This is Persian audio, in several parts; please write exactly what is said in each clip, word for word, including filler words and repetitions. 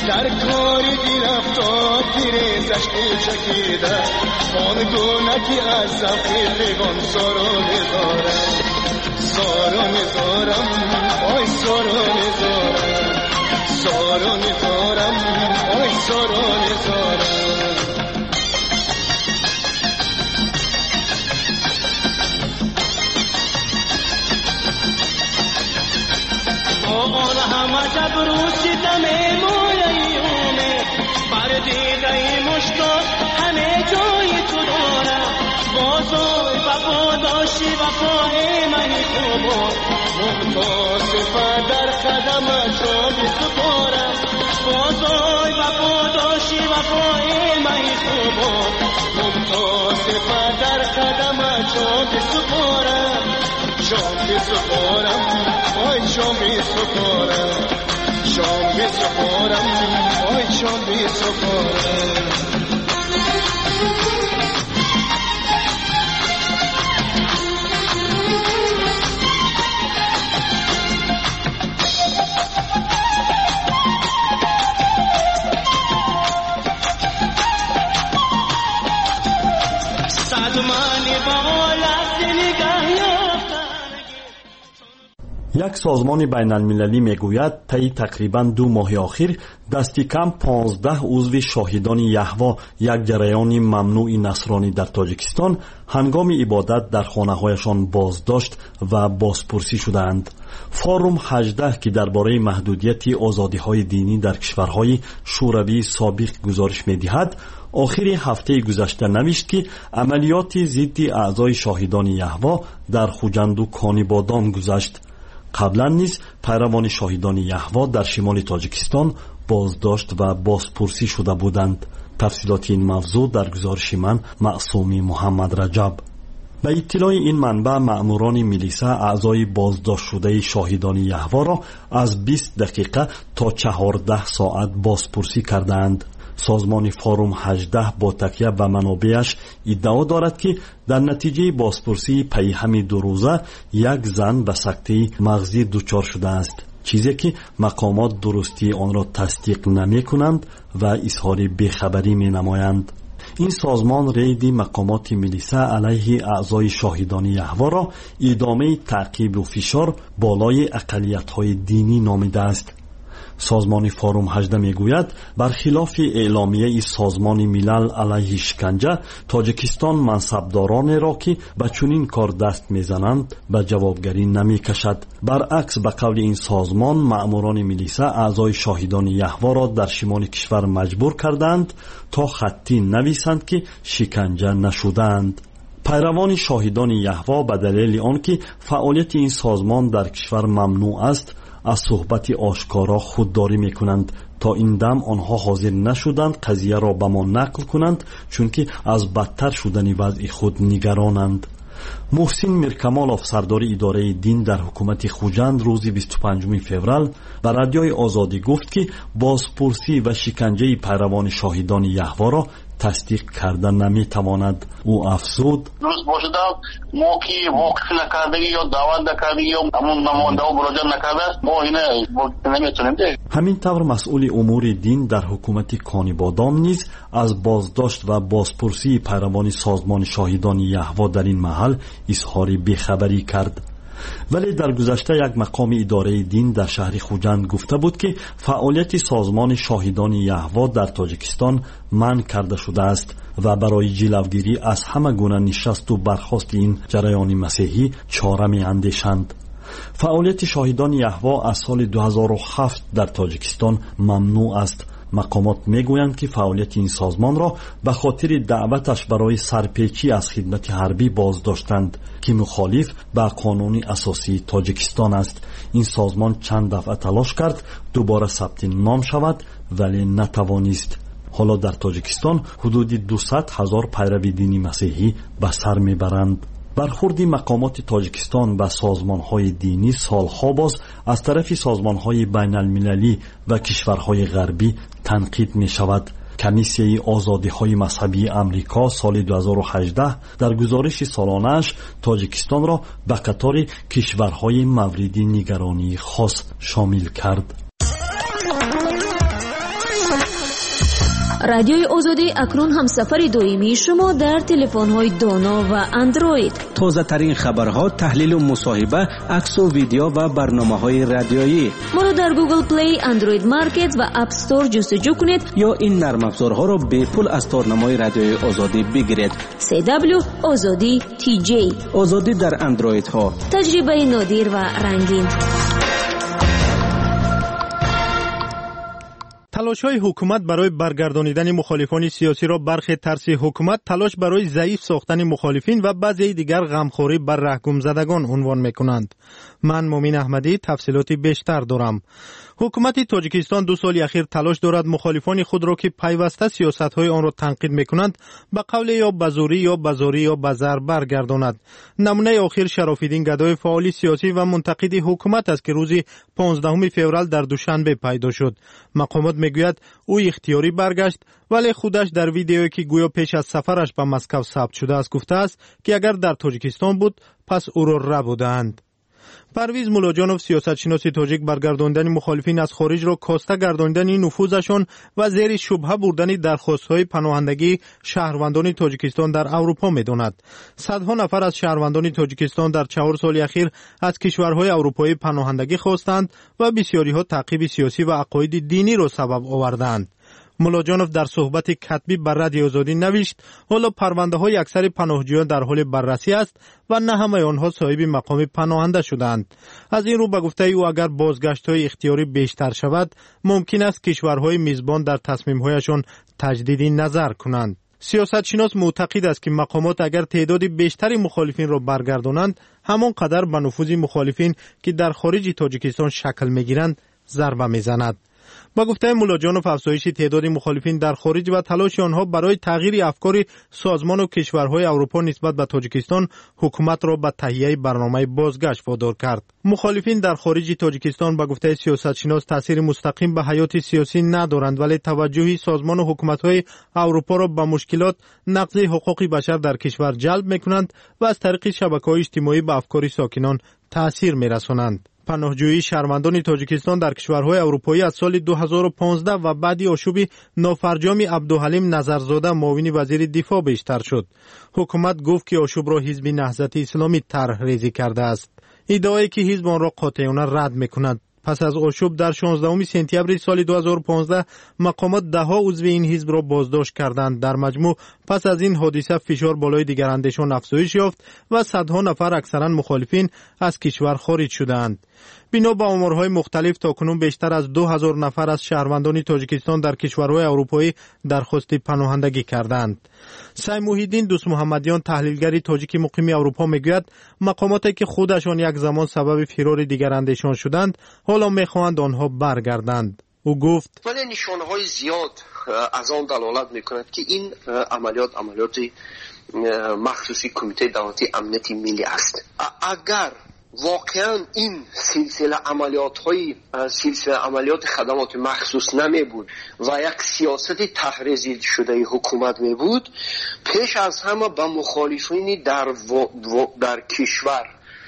در کاری گرفتار پیرزش چکیده آنگونه که از زفیرگان سارو میذارم سارو میذارم آی سارو میذارم سارو میذارم آی سارو میذارم آن همه شب روز شدمه مولیومه بردیده مشکل همه جای تو دارم بازای وفا داشتی وفای منی خوبا محتاسفه در قدم شو بسپارم بازای وفا داشتی وفای منی خوبا محتاسفه در قدم شو بسپارم شام بسپارم آی شام بسپارم شام بسپارم آی شام بسپارم یک سازمان بین المللی میگوید طی تقریباً دو ماه اخیر دستی کم پانزده عضو شاهدان یهوه یک جریان ممنوع نصرانی در تاجیکستان هنگام عبادت در خانه‌هایشان بازداشت و بازپرسی شدند. فوروم هجده که درباره محدودیت آزادی‌های دینی در کشورهای شوروی سابق گزارش می‌دهد آخر هفته گذشته نوشت که عملیات ضد اعضای شاهدان یهوه در خوجند و کانیبادان گذشت. قبلا نیز پیروان شاهدان یهوه در شمال تاجیکستان بازداشت و بازپرسی شده بودند. تفصیلات این موضوع در گزارش من معصومی محمد رجب. به اطلاع این منبع مأموران میلیسا اعضای بازداشت شده شاهدان یهوه را از بیست دقیقه تا چهارده ساعت بازپرسی کردند. سازمان فوروم هجده با تکیه به منابعش ادعا دارد که در نتیجه بازپرسی پی همین دو روزه یک زن به سکته مغزی دچار شده است، چیزی که مقامات درستی آن را تصدیق نمی کنند و اظهار بیخبری می نمایند. این سازمان رید مقامات میلیسا علیه اعضای شاهدان یهوه را ادامه تعقیب و فشار بالای اقلیت‌های دینی نامیده است. سازمان فوروم هجده میگوید برخلاف اعلامیه سازمان ملل علیه شکنجه تاجیکستان منصبداران را که به چنین کار دست میزنند به جوابگری نمیکشد. برعکس به قول این سازمان مأموران میلیسا اعضای شاهدان یهوه را در شمال کشور مجبور کردند تا خطی نویسند که شکنجه نشدند. پیروان شاهدان یهوه به دلیل آنکه فعالیت این سازمان در کشور ممنوع است از صحبت آشکارا خودداری میکنند. تا این دم آنها حاضر نشدند قضیه را به ما نقل کنند چون که از بدتر شدن وضع خود نگرانند. محسن میرکمالوف سردار اداره دین در حکومت خوجند روز بیست و پنجم فوریه به رادیوی آزادی گفت که بازپرسی و شکنجه پیروان شاهدان یهوه را تصدیق کردن نمیتواند. او افزود درست باشد ما که موقف نکرده یا دعوت نکرده یا همون نماینده ها مراجعه نکرده ما اینه نمیتونیم ده. همین طور مسئول امور دین در حکومت کانیبادام نیز از بازداشت و بازپرسی پیروان سازمان شاهدان یهوه در این محل اظهار بیخبری کرد. ولی در گذشته یک مقام اداره دین در شهر خوجند گفته بود که فعالیت سازمان شاهدان یهوه در تاجیکستان منع کرده شده است و برای جلوگیری از همه گونه نشست و برخاست این جریان مسیحی چاره می اندیشند. فعالیت شاهدان یهوه از سال دو هزار و هفت در تاجیکستان ممنوع است. مقامات میگویند که فعالیت این سازمان را به خاطر دعوتش برای سرپیچی از خدمت حربی بازداشتند که مخالف به قانون اساسی تاجیکستان است. این سازمان چند دفعه تلاش کرد دوباره ثبت نام شود ولی نتوانست. حالا در تاجیکستان حدود دویست هزار پیرو دینی مسیحی به سر میبرند. برخورد مقامات تاجیکستان به سازمان‌های دینی سالها باز از طرف سازمان‌های بین‌المللی و کشورهای غربی تنقید می‌شود. کمیسیه آزادی‌های مذهبی امریکا سال دو هزار و هجده در گزارش سالانه‌اش تاجیکستان را به قطار کشورهای مورد نگرانی خاص شامل کرد. رادیوی آزادی اکنون هم سفر دائمی شما در تلفن‌های دانا و اندروید. تازه ترین خبرها، تحلیل و مصاحبه، عکس و ویدیو و برنامه‌های رادیویی. ما را در گوگل پلی، اندروید مارکت و اپ استور جستجو کنید یا این نرم افزارها را به پول از تارنمای رادیوی آزادی بگیرید. سی دبلیو آزادی تی جی. آزادی در اندروید ها. تجربه نادر و رنگین. تلاش‌های حکومت برای برگردانیدن مخالفان سیاسی را برخی ترس حکومت تلاش برای ضعیف ساختن مخالفین و بعضی دیگر غمخوری بر رهگم زدگان عنوان می‌کنند. من مومین احمدی تفصیلاتی بیشتر دارم. حکومت تاجیکستان دو سال اخیر تلاش دارد مخالفان خود را که پیوسته سیاست‌های آن را تنقید می‌کنند به قول یا بزوری یا بزاری یا بزر برگرداند. نمونه آخر شراف‌الدین گدای فعال سیاسی و منتقد حکومت است که روز پانزدهم فوریه در دوشنبه پیدا شد. مقامات میگوید او اختیاری برگشت، ولی خودش در ویدیویی که گویا پیش از سفرش به مسکو ثبت شده است گفته است که اگر در تاجیکستان بود پس او را ربودند. پرویز مولاجانوف سیاستشناس تاجیک برگرداندن مخالفین از خارج را کاسته گرداندن نفوذشان و زیر شبهه بردن درخواست‌های پناهندگی شهروندان تاجیکستان در اروپا می‌داند. صدها نفر از شهروندان تاجیکستان در چهار سال اخیر از کشورهای اروپایی پناهندگی خواستند و بسیاری‌ها تعقیب سیاسی و عقاید دینی را سبب آوردند. مولاجانوف در صحبت کتبی بر رادیو آزادی نوشت حالا پرونده های اکثر پناهجویان در حال بررسی است و نه همه آنها صاحب مقام پناهنده شدند. از این رو به گفته او اگر بازگشت های اختیاری بیشتر شود ممکن است کشورهای میزبان در تصمیم هایشان تجدید نظر کنند. سیاستشناس معتقد است که مقامات اگر تعداد بیشتری مخالفین را برگردانند همان قدر به نفوذ مخالفین که در خارج تاجیکستان شکل میگیرند ضربه میزند. با گفته مولاجانوف افزایش تعداد مخالفین در خارج و تلاش آنها برای تغییر افکار سازمان و کشورهای اروپا نسبت به تاجیکستان حکومت را به تهیه برنامه بازگشت وادار کرد. مخالفین در خارج تاجیکستان با گفته سیاستشناس تاثیر مستقیم به حیات سیاسی ندارند، ولی توجه سازمان و حکومت‌های اروپا را به مشکلات نقض حقوق بشر در کشور جلب می‌کنند و از طریق شبکه‌های اجتماعی به افکار ساکنان تأثیر می‌رسانند. پناهجویی شهروندان تاجیکستان در کشورهای اروپایی از سال دو هزار و پانزده و بعدی آشوب نافرجام عبدالحلیم نظرزاده معاون وزیر دفاع بیشتر شد. حکومت گفت که آشوب را حزب نهضت اسلامی طرح ریزی کرده است. ادعایی که حزب آن را قاطعانه رد می‌کند. پس از آشوب در شانزدهم سپتامبر سال دو هزار و پانزده مقامات ده ها عضو این حزب را بازداشت کردند. در مجموع پس از این حادثه فشار بالای دیگر اندیشان افزایش یافت و صدها نفر اکثرا مخالفین از کشور خارج شدند. بنا به آمارهای مختلف تاکنون بیشتر از دو هزار نفر از شهروندان تاجیکستان در کشورهای اروپایی درخواست پناهندگی کردند. سعی محیدین دوست محمدیان تحلیلگر تاجیک مقیم اروپا میگوید مقاماتی که خودشان یک زمان سبب فرار دیگر اندیشان شدند حالا میخواهند آنها برگردند. او گفت ولی نشانه‌های زیاد از آن دلالت میکند که این عملیات عملیات مخصوصی کمیته دولتی امنیت ملی است. اگر واقعا این سلسله عملیات های سلسله عملیات خدمات مخصوص نمی بود و یک سیاست تحریزی شده حکومت می بود، پیش از همه به مخالفین در, در کشور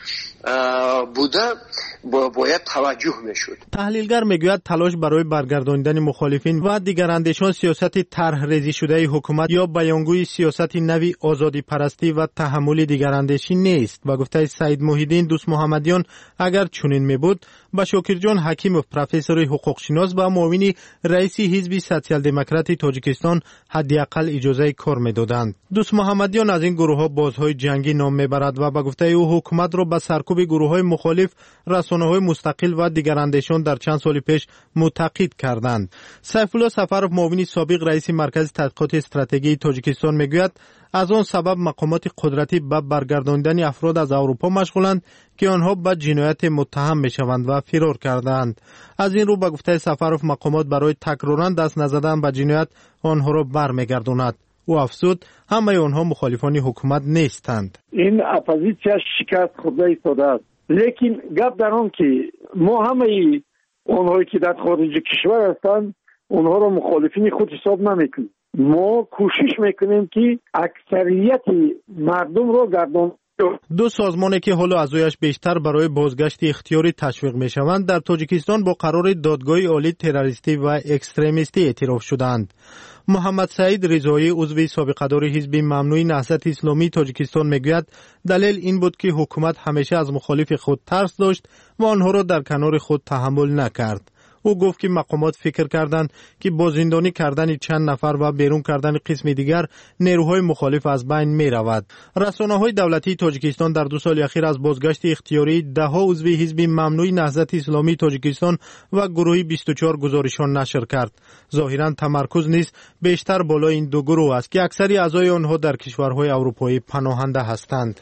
بوده باید توجه میشد. تحلیلگر میگوید تلاش برای برگرداندن مخالفین و دیگر اندیشان سیاست طرح ریزی شده حکومت یا بیانگوی سیاست نوی آزادی پرستی و تحمل دیگر اندیشی نیست. و گفته سعید محیدین دوست محمدیان اگر چنین می بود با شاکرجان حکیموف پروفسور حقوق شناس و معاون رئیس حزب سوسیال دموکرات تاجیکستان حداقل اجازه کار میدادند. دوست محمدیان از این گروه ها بازهای جنگی نام میبرد و با گفته او حکومت را به سرکوب گروه های مخالف رسانه‌های مستقل و دیگر اندیشان در چند سال پیش معتقد کردند. سیف الله سفرов معاون سابق رئیس مرکز تحقیقات استراتژی تاجیکستان میگوید از آن سبب مقامات قدرتی به برگرداندن افراد از اروپا مشغولند که آنها به جنایت متهم میشوند و فرار کردند. از این رو به گفته سفرов مقامات برای تکرارا دست نزدن به جنایت آنها را برمیگرداند. او افزود همه آنها مخالفان حکومت نیستند. این اپوزیسیا شکست خورده ایستاده است. لیکن گپ در آن که ما همه آنهایی که در خارج کشور هستند آنها را مخالفین خود حساب نمیکنیم. ما کوشش میکنیم که اکثریت مردم را گردان دو سازمانی که حالا ازویش بیشتر برای بازگشت اختیاری تشویق میشوند در تاجیکستان با قرار دادگاه عالی تروریستی و اکستریمیستی اعتراف شدند. محمد سعید رضایی عضو سابقه‌دار حزب ممنوع نهضت اسلامی تاجیکستان میگوید دلیل این بود که حکومت همیشه از مخالف خود ترس داشت و آنها را در کنار خود تحمل نکرد. او گفت که مقامات فکر کردند که با زندانی کردن چند نفر و بیرون کردن قسم دیگر نیروهای مخالف از بین می رود. رسانه‌های دولتی تاجیکستان در دو سال اخیر از بازگشت اختیاری ده ها عضو حزب ممنوع نهضت اسلامی تاجیکستان و گروه بیست و چهار گزارشان نشر کرد. ظاهراً تمرکز نیز بیشتر بالای این دو گروه است که اکثری اعضای آنها در کشورهای اروپایی پناهنده هستند.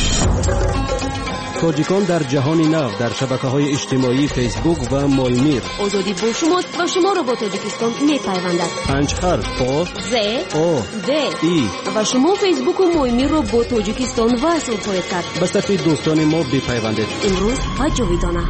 تاجیکان در جهان نو در شبکه‌های اجتماعی فیسبوک و مایمیر. آزادی با شماست و شما را با تاجیکستان می‌پیوندد. پنج حرف با ز او د ای و شما فیسبوک و مایمیر را با تاجیکستان وصل خواهید کرد. به صفحه دوستان ما بپیوندید. امروز و جاویدانه.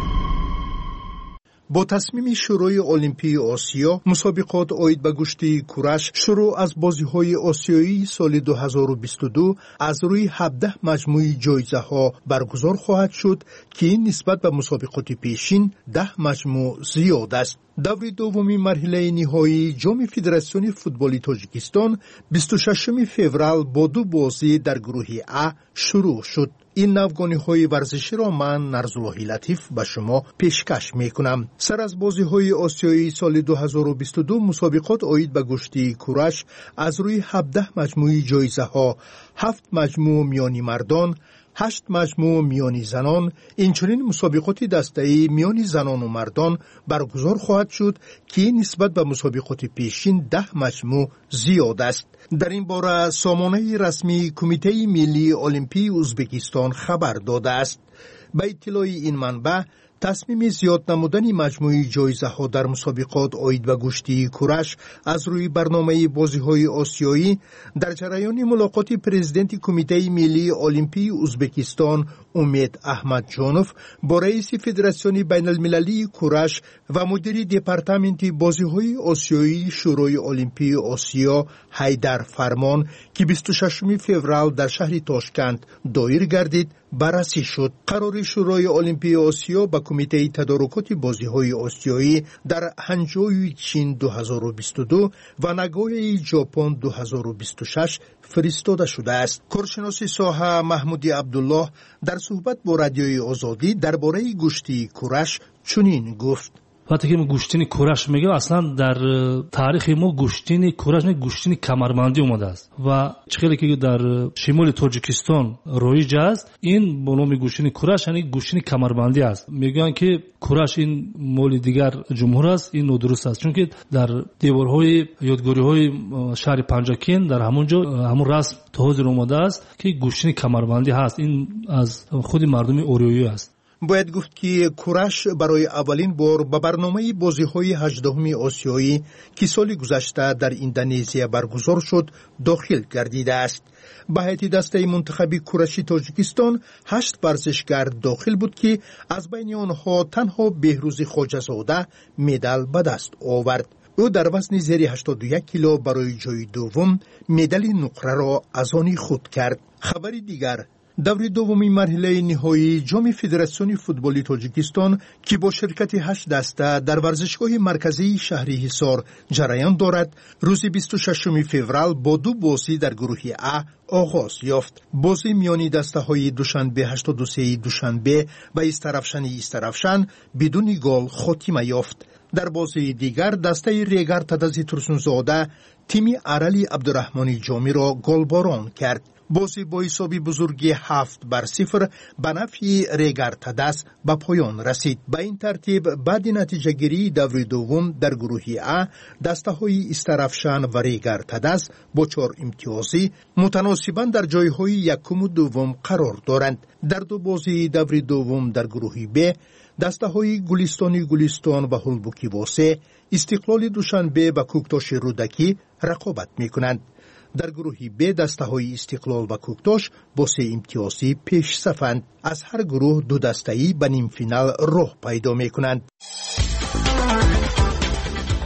با تصمیم شورای المپی آسیا مسابقات عاید به گشتی کورش شروع از بازی‌های آسیایی سال دو هزار و بیست و دو از روی هفده مجموعه جایزه‌ها برگزار خواهد شد که این نسبت به مسابقات پیشین ده مجموع زیاد است. دور دومی مرحله نهایی جام فدراسیون فوتبال تاجیکستان بیست و ششم فوریه با دو بازی در گروه ا شروع شد. این نوگانی‌های ورزشی را من نرزالله لطیف به شما پیشکش می‌کنم. سر از بازی‌های آسیایی سال دو هزار و بیست و دو مسابقات عاید به گشتی کورش از روی هفده مجموعه جایزه‌ها، هفت مجموع میانی مردان، هشت مجموع میانی زنان، اینچنین مسابقات دسته‌ای میانی زنان و مردان برگزار خواهد شد که نسبت به مسابقات پیشین ده مجموع زیاد است. در این باره سامانه رسمی کمیته ملی المپی ازبکستان خبر داده است. به اطلاع این منبع تصمیم زیاد نمودن مجموعی جایزه ها در مسابقات عاید به گشتی کورش از روی برنامه بازی‌های آسیایی در جریان ملاقات پرزیدنت کمیته ملی المپی ازبکستان امید احمد جانوف با رئیس فدراسیون بین المللی کورش و مدیر دپارتمنت بازی‌های آسیایی شورای المپی آسیا حیدر فرمان که بیست و ششم فوریه در شهر تاشکند دایر گردید بررسی شد. قرار شورای المپی آسیا با کمیته تدارکات بازی‌های آسیایی در هنجوی چین دو هزار و بیست و دو و ناگویای ژاپن دو هزار و بیست و شش فرستاده شده است. کارشناس ساحه محمودی عبدالله در صحبت با رادیوی آزادی درباره گشتی کورش چنین گفت: وقتی که ما گوشتین کورش میگیم اصلا در تاریخ ما گوشتین کورش نه گوشتین کمربندی اومده است و چخیلی که در شمال تاجیکستان رایج است این با نام گوشتین کورش یعنی گوشتین کمربندی است. میگن که کورش این مال دیگر جمهور است، این نادرست است، چون که در دیوارهای یادگاری‌های شهر پنجاکین در همونجا همون رسم تازه اومده است که گوشتین کمربندی هست. این از خود مردم اوریویی است. باید گفت که کورش برای اولین بار به برنامه بازی‌های هجدهم آسیایی که سال گذشته در اندونزیا برگزار شد داخل گردیده است. به هیئت دسته منتخب کورشی تاجیکستان هشت ورزشگر داخل بود که از بین آنها تنها بهروز خواجه‌زاده مدال به دست آورد. او در وزن زیر هشتاد و یک کیلو برای جای دوم مدال نقره را از آن خود کرد. خبری دیگر، دور دومی مرحله نهایی جام فدراسیون فوتبال تاجیکستان که با شرکت هشت دسته در ورزشگاه مرکزی شهر حصار جریان دارد روز بیست و ششم فوریه با دو بازی در گروه ا آغاز یافت. بازی میانی دسته های دوشنبه هشتاد و سه دوشنبه و استرافشن استرافشن بدون گل خاتمه یافت. در بازی دیگر دسته ریگر تدازی ترسونزاده تیم ارلی عبدالرحمن جامی را گلباران کرد. بازی با حسابی بزرگی هفت بر صفر به نفع ریگر تدس به پایان رسید. به این ترتیب بعد نتیجه گیری دور دوم در گروه ا دسته های استرافشن و ریگر تدس با چهار امتیازی متناسباً در جای های یکم و دوم قرار دارند. در دو بازی دور دوم در گروه ب دسته های گلستانی گلستان و هلبوکی واسه استقلال دوشنبه و کوکتاش رودکی رقابت می کنند. در گروه ب دسته های استقلال و کوکتاش با سه امتیازی پیش صفند. از هر گروه دو دسته‌ای به نیم فینال راه پیدا می کنند.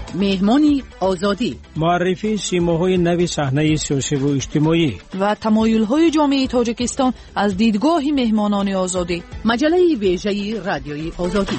مهمانی آزادی، معرفی سیماهای نوی صحنه سیاسی و اجتماعی و تمایل‌های جامعه تاجیکستان از دیدگاه مهمانان آزادی. مجله ویژه رادیوی آزادی.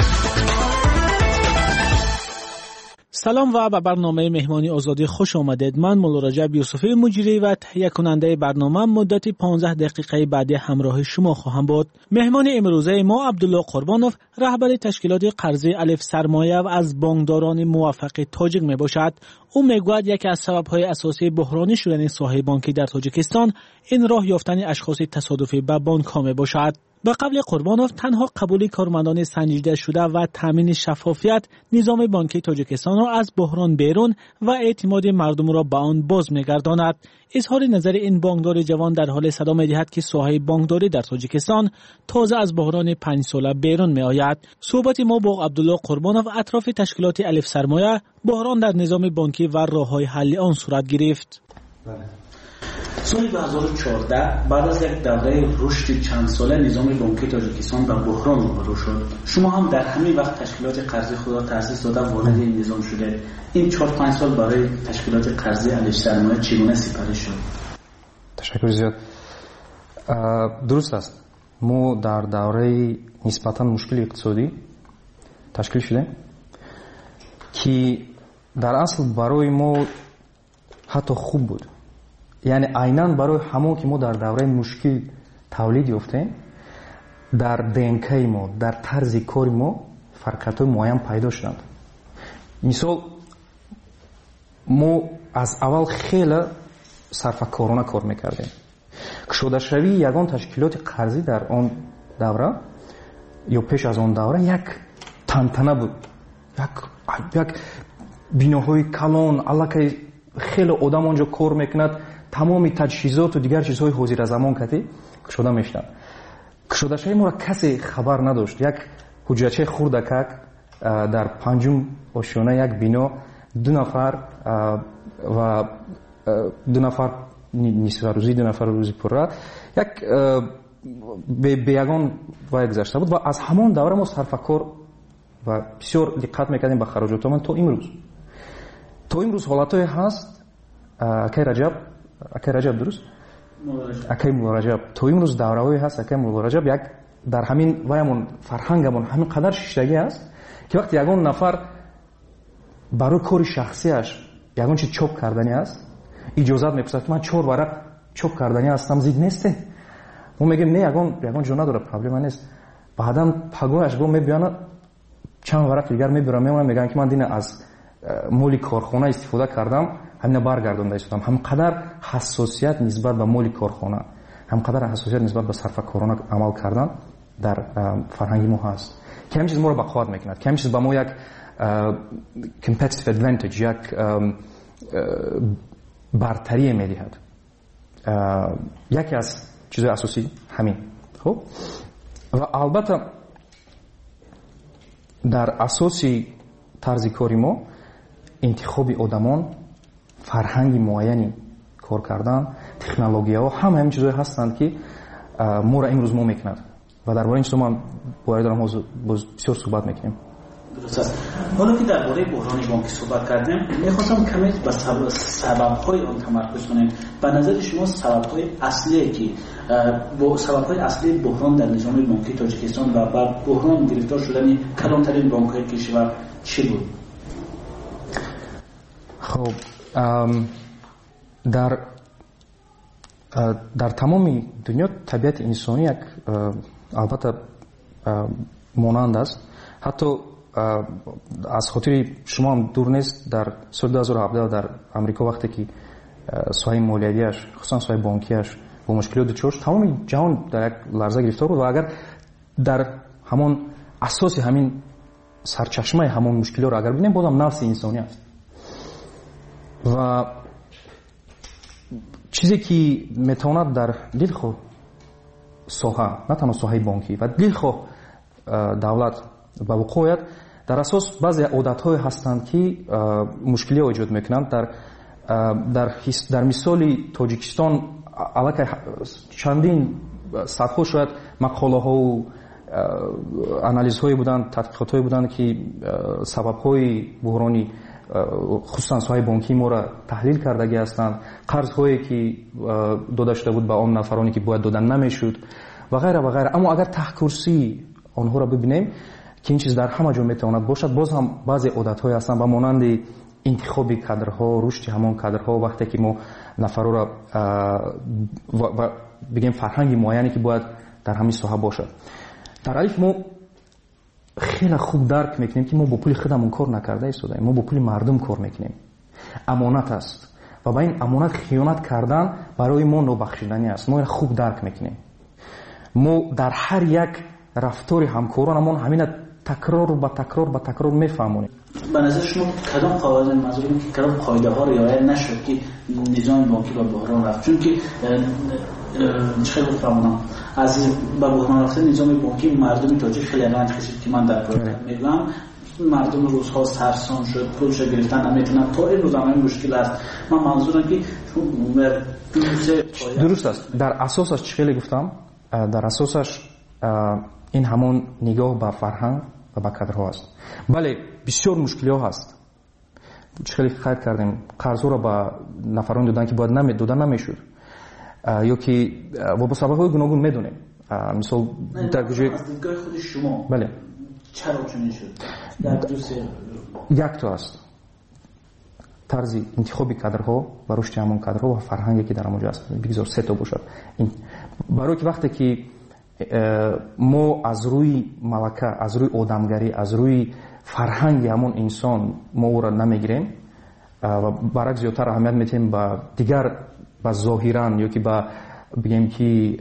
سلام و به برنامه مهمانی آزادی خوش آمدید. من مولا رجب یوسفی مجری و تهیه کننده برنامه مدت پانزده دقیقه بعد همراه شما خواهم بود. مهمان امروزه ما عبدالله قربانوف، رهبر تشکیلات قرضی الف سرمایه و از بانکداران موفق تاجیک می باشد. او میگوید یکی از سبب‌های اساسی بحرانی شدن ساحه بانکی در تاجیکستان این راه یافتن اشخاص تصادفی به بانک‌ها می باشد. به قبل قربانوف تنها قبول کارمندان سنجیده شده و تامین شفافیت نظام بانکی تاجیکستان را از بحران بیرون و اعتماد مردم را به آن باز می‌گرداند. اظهار نظر این بانکدار جوان در حال صدا می‌دهد که ساحه بانکداری در تاجیکستان تازه از بحران پنج ساله بیرون می‌آید. صحبت ما با عبدالله قربانوف اطراف تشکیلات الف سرمایه، بحران در نظام بانکی و راه‌های حل آن صورت گرفت. سال دو هزار و چهارده بعد از یک دوره رشد چند ساله نظام بانکی تاجیکستان به بحران روبرو شد. شما هم در همین وقت تشکیلات قرضی خود را تأسیس داده وارد این نظام شده. این چهار پنج سال برای تشکیلات قرضی الف سرمایه چگونه سپری شد؟ تشکر زیاد. درست است. ما در دوره نسبتاً مشکل اقتصادی تشکیل شده که در اصل برای ما حتی خوب بود. یعنی عیناً برای همون که ما در دوره مشکل تولید یافتیم، در دنکای ما، در طرز کار ما فرقیت‌های معین پیدا شدند. مثال ما از اول خیلی صرفه‌کارانه کار میکردیم. کشاده‌شوی یگان تشکیلات قرضی در آن دوره یا پیش از آن دوره یک تنتنه بود. یک یک بیناهای کلان، الکی خیلی آدم آنجا کار میکند، تمامی تجهیزات و دیگر چیزهای حاضر زمان کتی کشاده میشدند. کشاده‌شوی ما را کسی خبر نداشت. یک حجرچه خردکک در پنجم آشیانه یک بینا دو نفر و دو نفر نصف روزی دو نفر روزی پره یک به یگان وای گذشته بود و از همان دوره ما صرفه‌کار و بسیار دقت میکردیم به خراجات من تا امروز. تا امروز حالت‌های هست که رجب اکی رجب درست؟ اکی مولا رجب تا امروز دوره‌ای هست اکی مولا رجب یک در همین وایمون فرهنگمون همین قدر شیشتگی است که وقتی یگان نفر برای کار شخصیش یگان چیز چاپ کردنی است اجازت میپرسد که من چهار ورق چاپ کردنی هستم زید نیسته. ما میگیم نه یگان یگان جون نداره پرابلم نیست. بعداً پگاهش با میبیانه چند ورق دیگر میبرم میمونم میگن که من دین از مولی کارخانه استفاده کردم همین برگردونده شدم. هم قدر حساسیت نسبت به مولی کارخانه، هم قدر حساسیت نسبت به صرفه‌کارانه عمل کردن در فرهنگ ما هست که همین چیز ما رو بقواد میکند، که همین چیز به ما یک competitive advantage، یک برتری میدهد. یکی از چیزهای اساسی همین. خب و البته در اساسی طرز کاری ما انتخاب آدمان، فرهنگ معینی کار کردن، تکنولوژی‌ها همه همین چیزایی هستند که ما را امروز ما میکند و درباره این چیزا ما باید دارم بسیار صحبت میکنیم. درست است. حالا که درباره بحران بانکی صحبت کردیم، میخواستم کمی به سبب‌های آن تمرکز کنیم. به نظر شما سبب‌های اصلی که با سبب‌های اصلی بحران در نظام بانکی تاجیکستان و بر بحران گرفتار شدن کلانترین بانک‌های کشور چی بود؟ خب در در تمام دنیا طبیعت انسانی یک البته مانند است. حتی از خاطر شما هم دور نیست در سال دو هزار و هفده در امریکا وقتی که ساحه مالیاتیش خصوصا ساحه بانکیش با مشکلات دچار شد، تمام جهان در یک لرزه گرفتار بود و اگر در همون اساس همین سرچشمه همون مشکلات رو اگر ببینیم بازم نفس انسانی است و چیزی که میتواند در دلخواه ساحه، نه تنها ساحه بانکی و دلخواه دولت به وقوع آید، در اساس بعضی عادت‌های هستند که مشکلی ایجاد میکنند. در در در مثال تاجیکستان البته چندین صدها شاید مقاله ها و انالیز های بودند، تحقیقات های بودند که سبب های بحرانی خصوصا سوهای بانکی ما را تحلیل کردگی هستند، قرض‌هایی که داده شده بود به آن نفرانی که باید دادن نمیشد و غیره و غیره. اما اگر ته کرسی آنها را ببینیم که این چیز در همه جا میتواند باشد، باز هم بعضی عادت‌های هستند و مانند انتخاب کادرها، رشد همان کادرها، وقتی که ما نفرها را و بگیم فرهنگ معینی که باید در همین ساحه باشد. در حالی که ما خیلی خوب درک میکنیم که ما با پول خودمون کار نکرده ایستادیم، ما با پول مردم کار میکنیم. امانت است و با این امانت خیانت کردن برای ما نابخشودنی است. ما خوب درک میکنیم. ما در هر یک رفتار همکارانمون همین تکرار و تکرار و تکرار میفهمونیم. به نظر شما کدام قواعد منظورم که کدام قاعده ها رعایت نشد که نظام بانکی به بحران رفت؟ چون که چه بفهمونم از به بحران رفت نظام بانکی مردم تاجیک خیلی رنج کشید که من در کار میگم. مردم روزها سرسام شد، پولش گرفتن نمیتونن، تا این روز هم مشکل است. من منظورم که درست است. در اساسش چه خیلی گفتم، در اساسش این همون نگاه به فرهنگ و به کادرها است. بله بسیار مشکلی ها هست. چه خیلی خیر کردیم قرض را به نفران دادن که باید نمی دادن نمیشد، یا که و با سبب های گوناگون میدونیم. مثال در گوشه از دیدگاه خود شما بله چرا چنین شد؟ در دوست یک تو است طرز انتخاب کادرها و رشد همون کادرها و فرهنگی که در آنجا است. بگذار سه تا باشد. این برای که وقتی که ما از روی ملکه، از روی آدمگری، از روی فرهنگ همون انسان ما او را نمیگیریم و برعکس زیادتر اهمیت میتیم به دیگر، به ظاهران یا که به بگیم که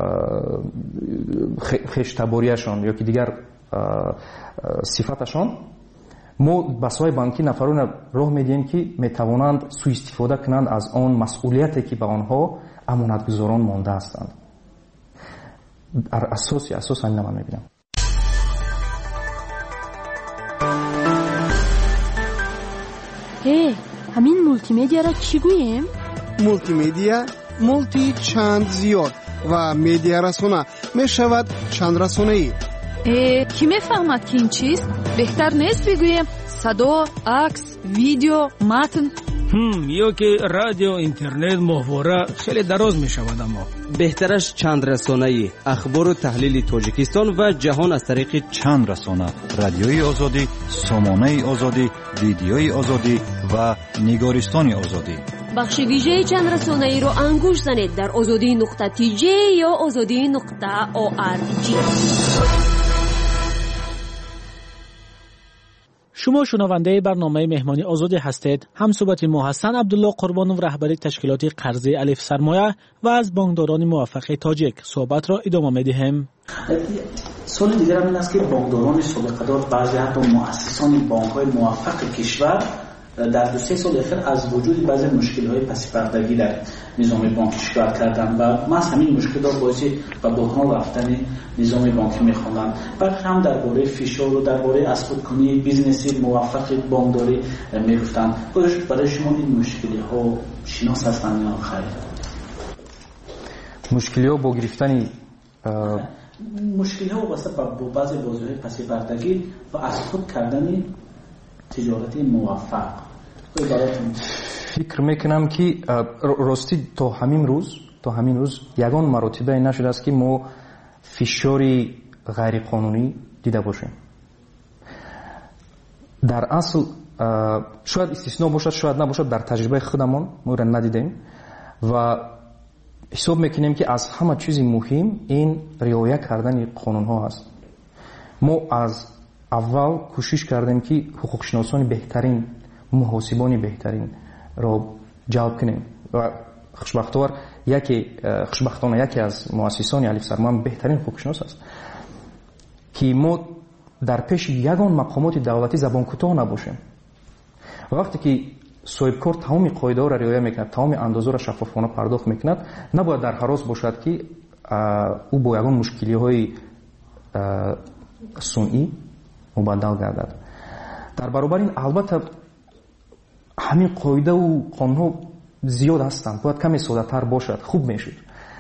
خشتباریشان یا که دیگر صفتشان، ما به سوی بانکی نفران راه میدیم که میتوانند سوء استفاده کنند از آن مسئولیتی که به آنها امانتگزاران مانده هستند. در اساسی اساس همین من میبینم. هی همین مولتی میدیا را چی گوییم؟ مولتی میدیا مولتی چند زیاد و میدیا رسانه می شود چند رسانه ای. کی میفهمد که این چیست؟ بهتر نیست بگوییم صدا، عکس، ویدیو، متن؟ هم یا که رادیو، اینترنت، محتوا خیلی دراز می شود. اما بهترش چند رسانه‌ای، اخبار و تحلیل تاجیکستان و جهان از طریق چند رسانه: رادیوی آزادی، سامانه آزادی، ویدیوی آزادی و نگارستان آزادی. بخش ویژه چند رسانه‌ای رو انگوش زنید در آزادی نقطه تی جی یا آزادی نقطه او آر جی. شما شنونده برنامه مهمانی آزادی هستید. هم صحبت ما حسن عبدالله قربانو، رهبر تشکیلات قرضه الف سرمایه و از بانکداران موفق تاجیک صحبت را ادامه می‌دهیم. سوال دیگر این است که بانکداران سابقه دار، بعضی حتی مؤسسان بانک‌های موفق کشور در دو سه سال اخیر از وجود بعضی مشکل‌های پس پردگی در نظام بانکی شکایت کردند و ما همین مشکلات باعث به بحران رفتن نظام بانکی می‌خواندند. بعد هم درباره فشار و درباره اسقاط‌کنی بیزنسی موفق بانکداری می‌گفتند. برای شما این مشکل‌ها شناس هستند یا خیر؟ مشکل‌ها با گرفتن مشکل‌ها واسه با بعضی بازی‌های پس پردگی و اسقاط کردن تجارت موفق. فکر میکنم که راستی تا همین روز تا همین روز یگان مراتبه نشده است که ما فشاری غیر قانونی دیده باشیم. در اصل شاید استثناء باشد، شاید نباشد، در تجربه خودمون ما را ندیدیم و حساب میکنیم که از همه چیز مهم این رعایت کردن قانون ها است. ما از اول کوشش کردیم که حقوق شناسان بهترین، محاسبان بهترین را جلب کنیم و خوشبختانه یکی خوشبختانه یکی از مؤسسان الف سرمایه بهترین حقوق شناس است که ما در پیش یگان مقامات دولتی زبان کوتاه نباشیم. وقتی که صاحب کار تمام قاعده ها را رعایت میکند، تمام اندازه را شفافانه پرداخت میکند، نباید در هراس باشد که او با یگان مشکلی های صنعی مبدل گردد. در برابر این البته همین قاعده و قانون ها زیاد هستند، باید کمی ساده تر باشد، خوب میشد.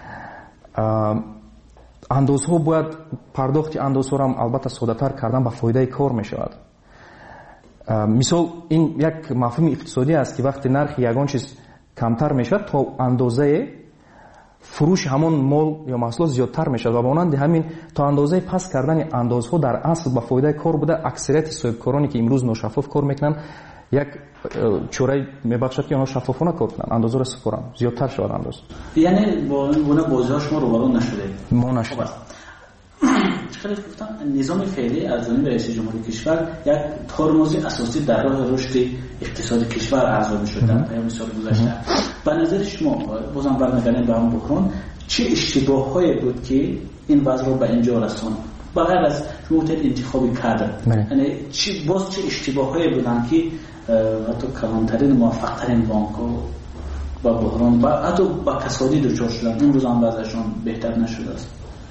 اندازه ها باید پرداخت اندازه ها را هم البته ساده تر کردن به فایده کار میشود. мисол ин як мафҳуми иқтисодӣ аст ки вақте нархи ягон чиз камтар мешавад то андозае фурӯши ҳамон мол ё маҳсулот зиёдтар мешавад ва монанди ҳамин то андозаи паст кардани андозҳо дар асл ба фоидаи кор буда аксарияти соҳибкороне ки имрӯз ношаффоф кор мекунанд як чораи мебахшад ки онҳо шаффофона кор кунанд андозаро супоранд зиёдтар шавад андоз. яъне бо ин гуна бозиҳо шумо рӯбарӯ нашудед? мо нашудем. خیلی گفتم نظام فعلی از جانب رئیس جمهوری کشور یک ترمز اساسی در راه رشد اقتصاد کشور ارزیابی شده در پیام سال گذشته. به نظر شما بازم برمیگردیم به همون بحران چه اشتباهایی بود که این وضع رو به اینجا رساند؟ بغیر از شما گفتید انتخاب کادر، یعنی چی باز چه اشتباهایی بودن که حتی کلانترین موفقترین بانک‌ها با بحران و حتی با کسادی دچار شدن امروز هم وضعشون بهتر نشده است؟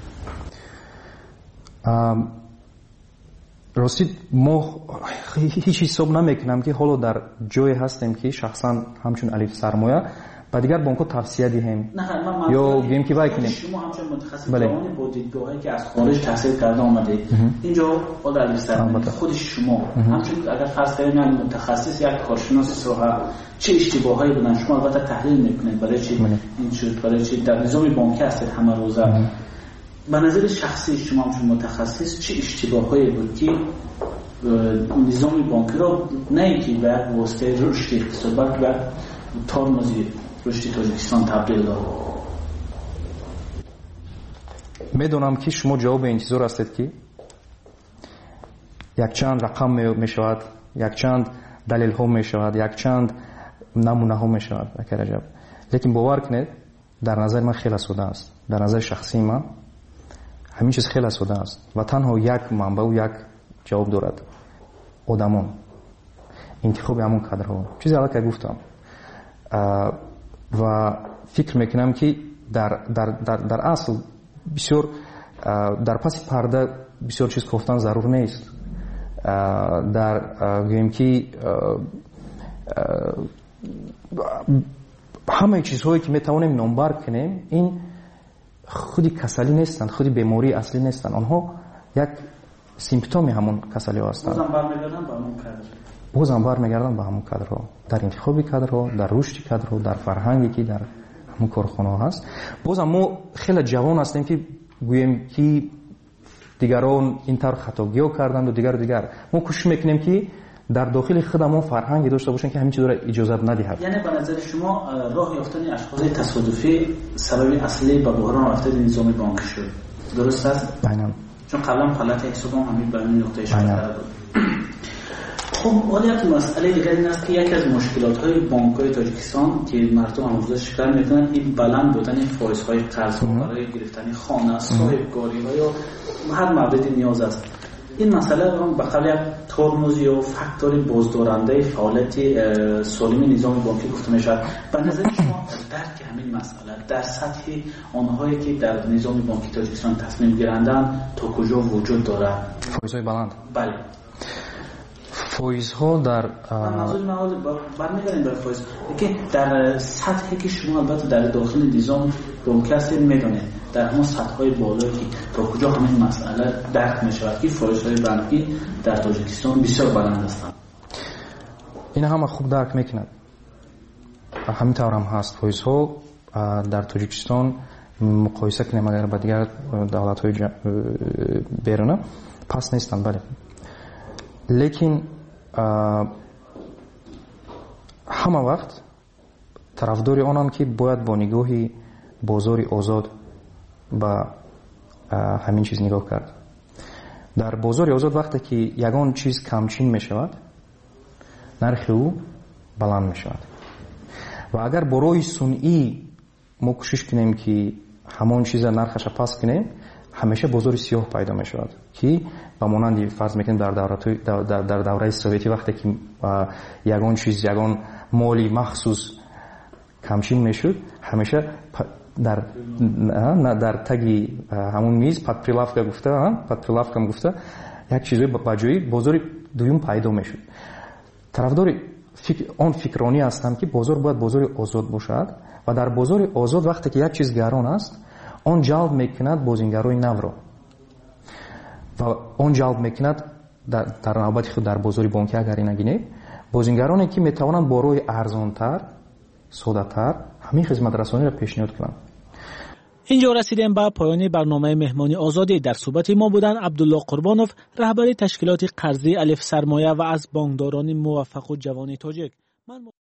рости мо ҳеҷ ҳисоб намекунам ки ҳоло дар ҷое ҳастем ки шахсан ҳамчун алиф сармоя ба дигар бонкҳо тавсия диҳем ё гӯем ки вай кунем. шумо ҳамчун мутахассис ҷавони бо дидгоҳе ки аз хориҷ таҳсил карда омадед инҷо ода албатта худи шумо ҳамчун агар фарз кардем як мутахассис як коршиноси соҳа чӣ иштибоҳҳое буданд шумо албатта таҳлил мекунед барои чи ин шуд барои чи дар низоми бонкӣ ҳастед ҳама рӯза. به نظر شخصی شما هم متخصص چه اشتباهایی بود که نظام بانکی را نه اینکه به یک واسطه رشد اقتصاد بلکه به ترمز رشد تاجیکستان تبدیل داد؟ میدونم که شما جواب انتظار هستید که یک چند رقم می شود، یک چند دلیل ها می شود، یک چند نمونه ها می شود. لیکن باور کنید در نظر من خیلی ساده است. در نظر شخصی من همین چیز خیلی ساده است و تنها یک منبع و یک جواب دارد: آدمان، انتخاب همون کادرها. چیزی الان که گفتم و فکر میکنم که در در در در اصل بسیار در پس پرده بسیار چیز گفتن ضرور نیست. در گویم که همه چیزهایی که میتوانیم نامبر کنیم این خودی کسلی نیستند، خودی بیماری اصلی نیستند، آنها یک سیمپتومی همون کسلی ها هستند. بازم برمیگردن به همون کادر. بازم برمیگردن به همون کادرها، در انتخاب کادرها، در رشد کادرها، در فرهنگی که در همون کارخانه ها هست. بازم ما خیلی جوان هستیم که گوییم که دیگران این طور خطاگی‌ها کردند و دیگر دیگر. ما کوشش میکنیم که در داخل خودمون فرهنگی داشته باشیم که همین چیزا را اجازه ندهد. یعنی به نظر شما راه یافتن اشخاص تصادفی سبب اصلی به بحران رفتن نظام بانکی شد، درست است؟ عیناً. چون قبلا حالت اقتصادی همین به این نقطه اشاره کرده بود. خب ولی یک مسئله دیگر این است که یکی از مشکلات‌های بانک‌های تاجیکستان که مردم امروزه شکایت می‌کنند این بلند بودن فایزهای قرض برای گرفتن خانه، صاحب‌کاری‌ها یا هر موردی نیاز است. این مسئله به قبل یک ترمز یا فاکتور بازدارنده فعالیت سالم نظام بانکی گفته می‌شود. به نظر شما درک همین مسئله در سطح آنهایی که در نظام بانکی تاجیکستان تصمیم گیرندند تا کجا وجود دارد؟ فایزهای بلند. بله. فایزها در منظور من برمیگردیم به فایز که در سطحی که شما البته در داخل نظام بانکی هستید میدونید در همون سطح‌های بالایی که تا کجا همین مسئله درک می‌شود که فایزهای بانکی در تاجیکستان بسیار بلند هستند. این همه خوب درک می‌کنند. همینطور هم هست. فایزها در تاجیکستان مقایسه کنیم اگر با دیگر دولت‌های بیرون پس نیستند، بله. لیکن همه وقت طرفدار آنم که باید با نگاهی بازار آزاد با همین چیز نگاه کرد. در بازار آزاد وقتی که یگان چیز کمچین می شود نرخ او بلند می شود و اگر برای صنعی ما کوشش کنیم که همون چیز نرخش پس کنیم همیشه بازار سیاه پیدا می شود که با مانند فرض میکنیم در دوره در, در دوره سوویتی وقتی که یگان چیز یگان مالی مخصوص کمچین میشد همیشه در در تگی همون میز پد پریلافکا گفته پد پریلافکا گفته یک چیزی با جایی بازار دوم پیدا میشد. طرفدار فکر آن فکرانی هستم که بازار باید بازار آزاد باشد و در بازار آزاد وقتی که یک چیز گران است آن جلب میکند بازیگرای نو را و آن جلب میکند дар навбати худ дар бозори бонкӣ агар нагинед, бозингароне ки метавонанд бо роҳи арзонтар, содатар ҳамин хизматрасониро пешниҳод кунанд. اینجا رسیدیم به پایان برنامه مهمانی آزادی. در صحبت ما بودن عبدالله قربانوف، رهبر تشکیلات قرضی الف سرمایه و از بانکداران موفق و جوان تاجیک.